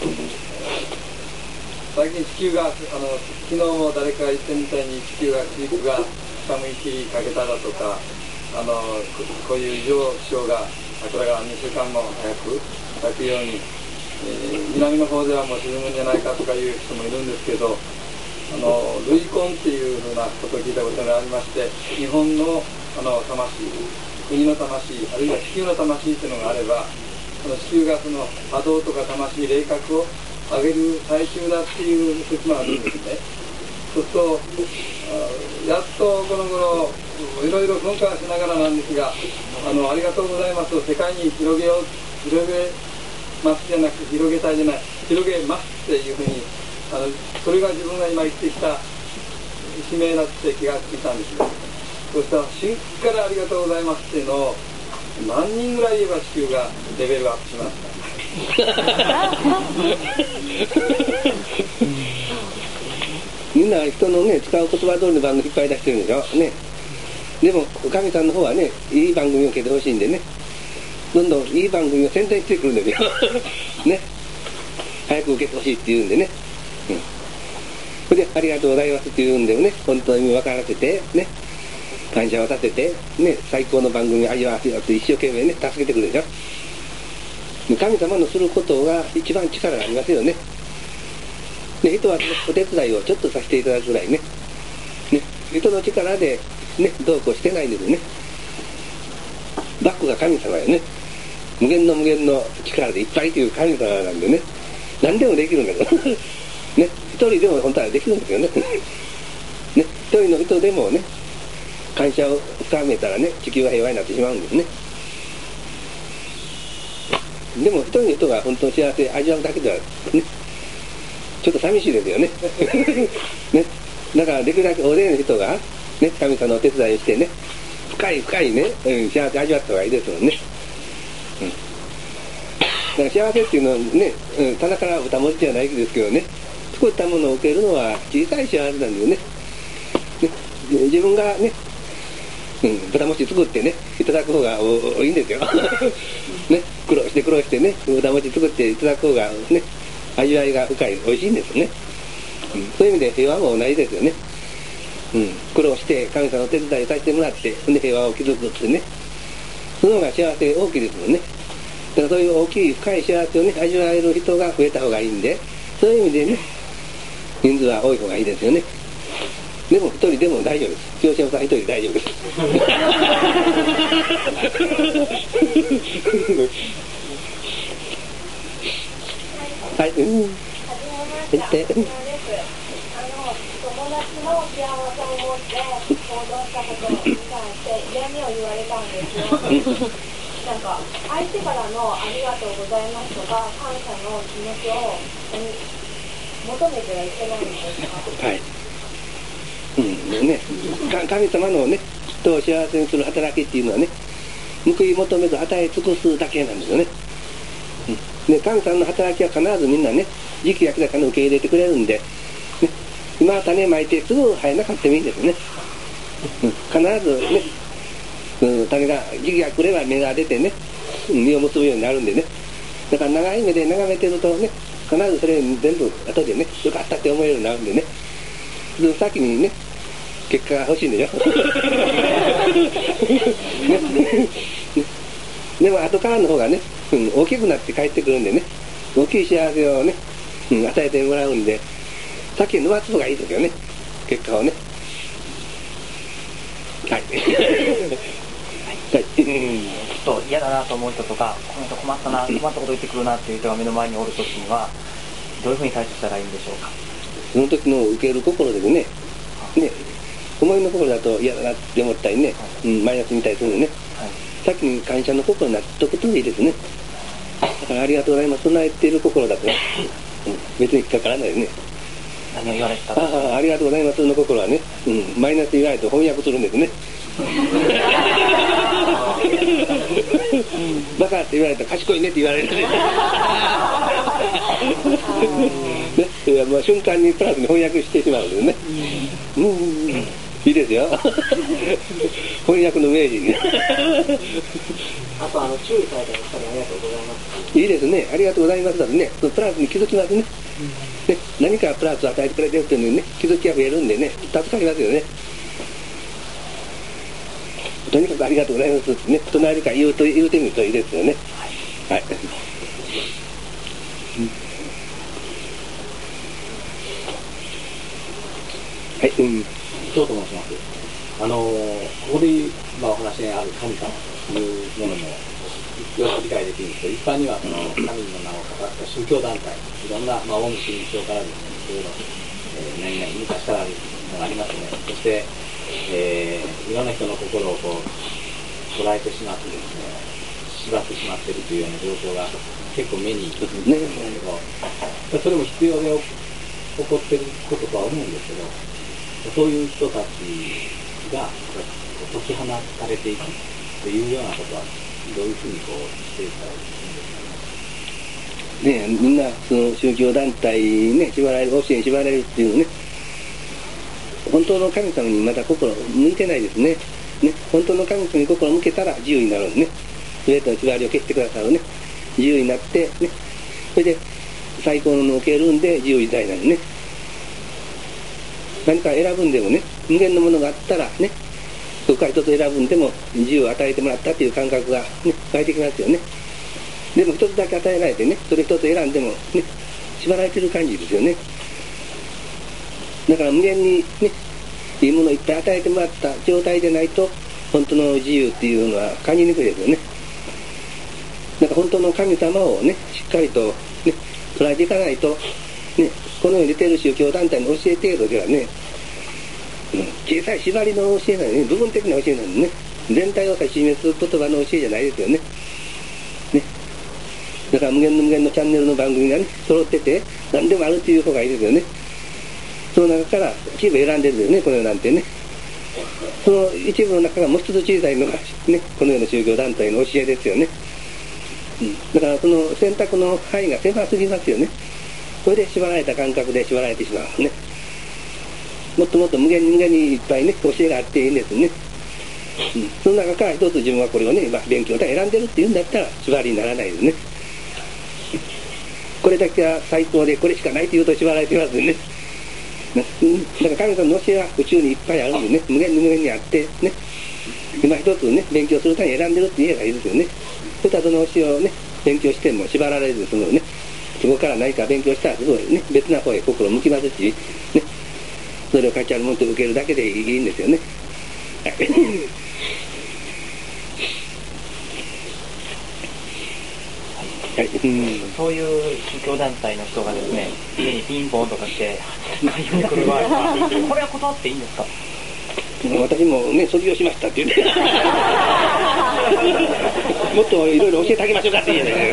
最近地球が、あの、昨日も誰か言ってみたいに地球が、地球が下向きかけただとか、あの、こ, こういう異常気象が、これがにしゅうかんも早く咲くように、えー、南の方ではもう沈むんじゃないかとかいう人もいるんですけど、あの、類婚っていうふうなことを聞いたことがありまして、日本の、あの、魂、国の魂、あるいは地球の魂っていうのがあれば、その地球がその波動とか魂、霊格を上げる最中だっていう説もあるんですね。そうすると、やっとこの頃、いろいろ分解しながらなんですが、あの、ありがとうございますと世界に広げよう、広げますじゃなくて、広げたいじゃない、広げますっていうふうに、あの、それが自分が今生きてきた使命だって気がついたんですね。そうしたら、しっかりありがとうございますっていうのを、何人ぐらい言えば地球がレベルアップしますか。 みんな人のね、使う言葉通りの番組引っ張り出してるんでしょ。ね。でも、おかみさんの方はね、いい番組を受けてほしいんでね、どんどんいい番組を宣伝してくるんですよ。ね。早く受けてほしいって言うんでね。うん。それで、ありがとうございますって言うんでね、本当に分からせて、ね。感謝をさせて、ね、最高の番組を味わわせようと一生懸命ね、助けてくるでしょ。神様のすることが一番力がありますよね。ね、人はお手伝いをちょっとさせていただくぐらいね。ね、人の力でね、どうこうしてないんですね。バックが神様よね。無限の無限の力でいっぱいという神様なんでね、何でもできるんだけど。ね、一人でも本当はできるんですよね。ね、一人の人でもね、感謝を深めたらね、地球が平和になってしまうんですね。でも一人の人が本当の幸せを味わうだけではね、ちょっと寂しいですよね。ね、だからできるだけ大勢の人がね、神様のお手伝いをしてね、深い深いね、うん、幸せを味わった方がいいですもんね。うん、だから幸せっていうのはね、うん、棚から歌文字じゃないですけどね、作ったものを受けるのは小さい幸せなんですよね。ね、自分がね、うん、豚餅作ってね、いただく方が多いんですよ。ね、苦労して苦労してね、豚餅作っていただく方がね、味わいが深い、美味しいんですね。うん、そういう意味で平和も同じですよね。うん、苦労して神様の手伝いさせてもらって、で平和を築くってね、その方が幸せ大きいですもんね。だからそういう大きい深い幸せをね、味わえる人が増えた方がいいんで、そういう意味でね、人数は多い方がいいですよね。でも一人でも大丈夫です。清志郎さん一人で大丈夫です。はい、うん。言って。 友達の幸せを持って行動したことに関して嫌味を言われたんですよ。なんか相手からのありがとうございますとか感謝の気持ちを求めてはいけないんですか？ はい。うんね、神様のね、人を幸せにする働きっていうのはね、報い求めず与え尽くすだけなんですよね。うん、で神様の働きは必ずみんなね、時期が来たから受け入れてくれるんで、ね、今は種まいてすぐ生えなかったもいいんですね。うん、必ずね、うん、種が時期が来れば芽が出てね、実を結ぶようになるんでね。だから長い目で眺めてるとね、必ずそれ全部後でね、よかったって思えるようになるんでね。先にね、 結果が欲しいんでしょでも後からの方がね、うん、大きくなって帰ってくるんでね、大きい幸せをね、うん、与えてもらうんで、先に伸ばす方がいいですよね、結果をね。はい。はい。 ちょっと嫌だなと思う人とか、この人困ったな、困ったこと言ってくるなっていう人が目の前におるときには、どういうふうに対処したらいいんでしょうか。 その時の受ける心ですね。ね、思いの心だと嫌だなって思ったりね、はい、うん、マイナス見たりするのね。はい、先に感謝の心になっとくといいですね。だからありがとうございます、備えている心だと、ね、うん、別に引っかからないですね。 何を言われたああ、ありがとうございますの心はね、うん、マイナス言われると翻訳するんですね。バカって言われたら賢いねって言われるね。ね、まあ瞬間にプラスに翻訳してしまうんですね。うん、うん、いいですよ。翻訳の名人。 あとあの注意されたらやっぱりありがとうございます。 いいですね。ありがとうございますだとね、プラスに気づきますね。ね、何かプラスを与えてくれてるっていうのにね、気づきが増えるんでね、助かりますよね。とにかくありがとうございますってね、隣から言うと言うてみるといいですよね。はい。はい、うん。 そうと申します。あのー、ここで、まあ、お話にある神様というものもよく理解できるんですけど、一般にはその神の名をかかった宗教団体、いろんな、まあ、オウム真理教からですね、そういうの、えー、何々昔からあるのがありますね。そして、えー、いろんな人の心をこう捉えてしまってですね、縛ってしまっているというような状況が結構目につくんですけど、それも必要で起こっていることとは思うんですけど、そういう人たちが解き放たれていくというようなことはどういうふうにこうしていったらいいんですかね。 ねえ、みんなその宗教団体にね、縛られる、教えに縛られるっていうのね、本当の神様にまだ心向いてないですね。ね、本当の神様に心を向けたら自由になるんですね。すべての縛りを消してくださるね。自由になってね、それで最高ののを受けるんで自由自在なんですね。何か選ぶんでもね、無限のものがあったらね、そこから一つ選ぶんでも自由を与えてもらったっていう感覚がね、湧いてきますよね。でも一つだけ与えられてね、それ一つ選んでもね、縛られてる感じですよね。だから無限にね、いいものをいっぱい与えてもらった状態でないと、本当の自由っていうのは感じにくいですよね。だから本当の神様をね、しっかりとね、捉えていかないと、ね、この世に出ている宗教団体の教え程度ではね、うん、小さい縛りの教えなのに、ね、部分的な教えなのにね、全体を指し示す言葉の教えじゃないですよね。ね。だから無限の無限のチャンネルの番組がね、揃ってて、何でもあるっていう方がいいですよね。その中から一部選んでるんですね、この世なんてね。その一部の中がもう一つ小さいのが、ね、この世の宗教団体の教えですよね。うん、だからその選択の範囲が狭すぎますよね。これで縛られた感覚で縛られてしまうね。もっともっと無限に無限にいっぱいね、教えがあっていいんですね。うん、その中から一つ自分はこれをね、まあ、勉強で選んでるっていうんだったら縛りにならないですね。これだけが最高でこれしかないというと縛られてますよね。だから神様の教えは宇宙にいっぱいあるんでね、無限に無限にあってね、今一つね、勉強するために選んでるって言えばいいですよね。そしたらその教えをね、勉強しても縛られず、そのね、そこから何か勉強したらすごいね、別な方へ心向きますし、ね、それを価値あるものと受けるだけでいいんですよね。はい。はい、うん、 そういう宗教団体の人がですね、家にピンポンとかして言ってくる場合は、これは断っていいんですか？ 私もね、卒業しましたって言ってもっといろいろ教えてあげましょうかって言えない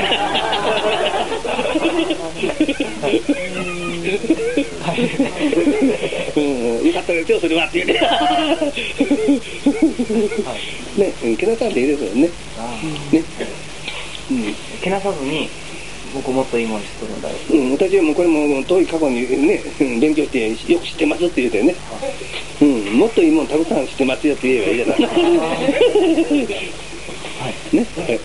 うん、よかったですよ、それはって言ってね、けなさんでいいですよね。ね、 うん、けなさずに僕もっといいものにしてるんだよ、 うん、私はもうこれも遠い過去にね、勉強してよく知ってますって言うてね、うん、もっといいものたくさん知ってますよって言えばいいじゃないはいね、はい、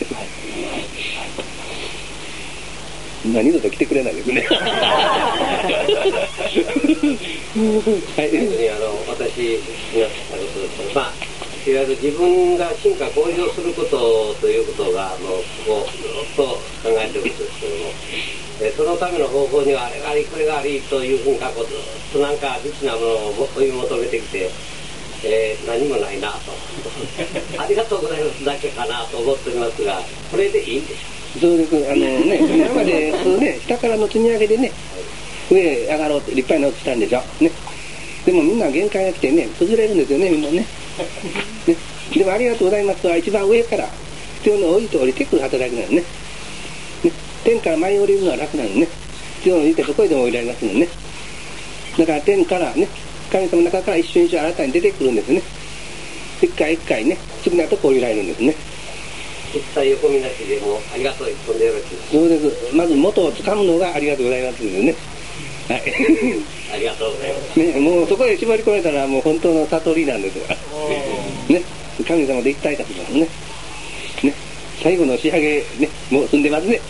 まあ二度と来てくれないですねはい、 あの私しなったことですけど、まあ、いわゆる自分が進化向上することということが、もうここずっと考えてるんですけども、えそのための方法にはあれがあり、これがありというふうに過去ずっとなんか未知なものを追い求めてきて、えー、何もないなと。ありがとうございますだけかなと思っておりますが、これでいいんでしょうか。 そうです。あのね、今まで普通ね、下からの積み上げでね、上へ上がろうって立派になろうとしたんでしょ。ね。でもみんな限界が来てね、崩れるんですよね、みんなね。ね。でもありがとうございますは一番上から必要の多いと降りてくる働きなのね。ね。天から舞い降りるのは楽なのね。必要の降りてどこへでも降りられますのね。だから天からね、神様の中から一瞬一瞬新たに出てくるんですね。一回一回ね、好きなとこ降りられるんですね。 一切横見なしでもありがとう一本でよろしいです。 そうです。まず元をつかむのがありがとうございますですね。はい。 ありがとうございます。 ね、もうそこへ絞り込めたらもう本当の悟りなんですが。ね、神様で一体化しますね。ね、最後の仕上げね、もう済んでますね。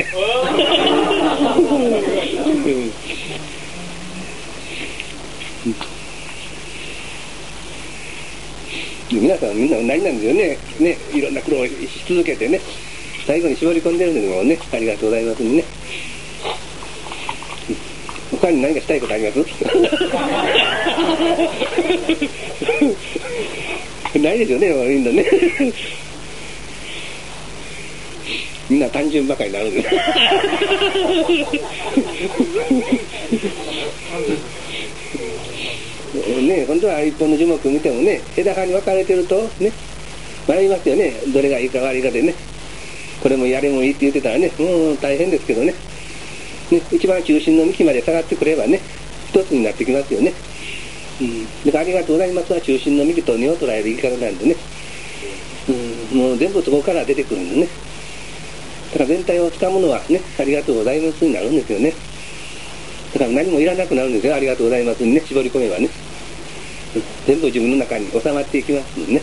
皆さんみんな何なんですよね。ね、いろんな苦労をし続けてね、最後に絞り込んでるんですもんね。ありがとうございますね。他に何かしたいことあります？ないですよね、みんなね。みんな単純ばかりになるんです。ね、本当は一本の樹木見てもね、枝葉に分かれてるとね、迷いますよね。どれがいいか悪いかでね。これもやれもいいって言ってたらね、もう大変ですけどね。ね、一番中心の幹まで下がってくればね、一つになってきますよね。うん。だからありがとうございますは中心の幹と根を捉える言い方なんでね。うん、もう全部そこから出てくるんですね。だから全体をつかむのはね、ありがとうございますになるんですよね。だから何もいらなくなるんですよ、ありがとうございますにね、絞り込めばね。うん、全部自分の中に収まっていきますんでね。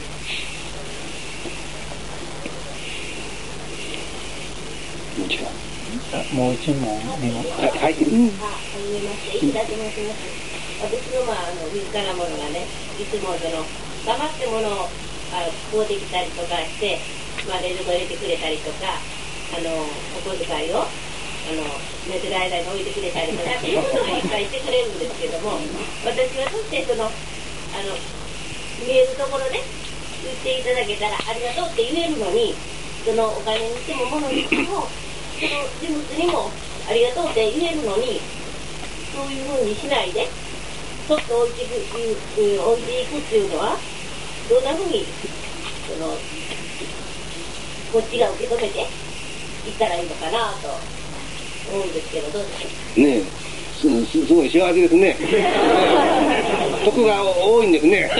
もう一問見ますか。 はい。 はじめまして、石田と申します。私のまああの身近なものがね、いつもその黙ってものをあ買うてきたりとかして、まあ冷蔵庫入れてくれたりとか、あのお小遣いをあの寝てる間に置いてくれたりとかっていうことをいっぱいしてくれるんですけども、私はそしてそのあの見えるところで言っていただけたらありがとうって言えるのに、そのお金にしても物にしても。その人物にもありがとうって言えるのに、そういうふうにしないで、ちょっと置いていく、置いていくっていうのは、どんなふうに、その、こっちが受け止めていったらいいのかなと思うんですけど、どうでしょう。 ねえ、す, すごい幸せですね。得が多いんですね。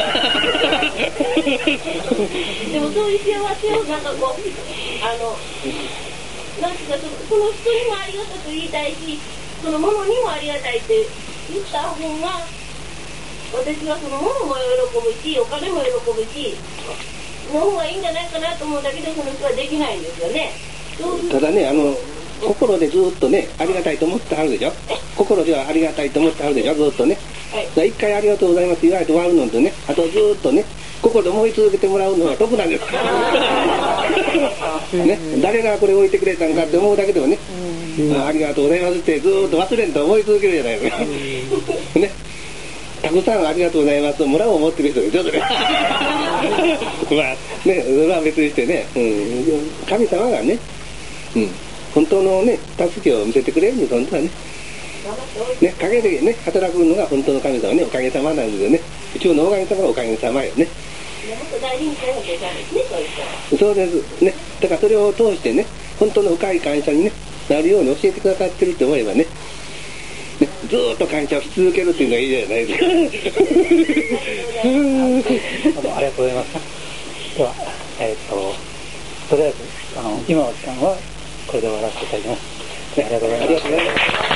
でもそういう幸せをなんかこう、あの、なんていうか、その人にもありがとうと言いたいし、そのものにもありがたいって言った方が、私はそのものも喜ぶし、お金も喜ぶし、の方がいいんじゃないかなと思うんだけど、その人はできないんですよね。 ただね、あの、心でずっとね、ありがたいと思ってはるでしょ。心ではありがたいと思ってはるでしょ、ずっとね。はい、一回ありがとうございますって言われて終わるのとね、あとずっとね、心で思い続けてもらうのは得なんです。ね、誰がこれ置いてくれたんかって思うだけでもね、うん、ありがとうございますってずーっと忘れんと思い続けるじゃないですか。ね、たくさんありがとうございますと村を思ってる人でしょ、それ。まあね、それは別にしてね、うん、神様がね、うん、本当のね、助けを見せてくれるんです、本当はね。ね、陰でね、働くのが本当の神様ね、おかげさまなんですよね。宇宙のおかげさまがおかげさまよね。そうですね。だからそれを通してね、本当の深い感謝に、ね、なるように教えてくださってると思えばね、ね、ずーっと感謝をし続けるっていうのがいいじゃないですか。 どうもありがとうございました。では、えー、っと、とりあえず、あの、今の時間はこれで終わらせていただきます。ありがとうございます。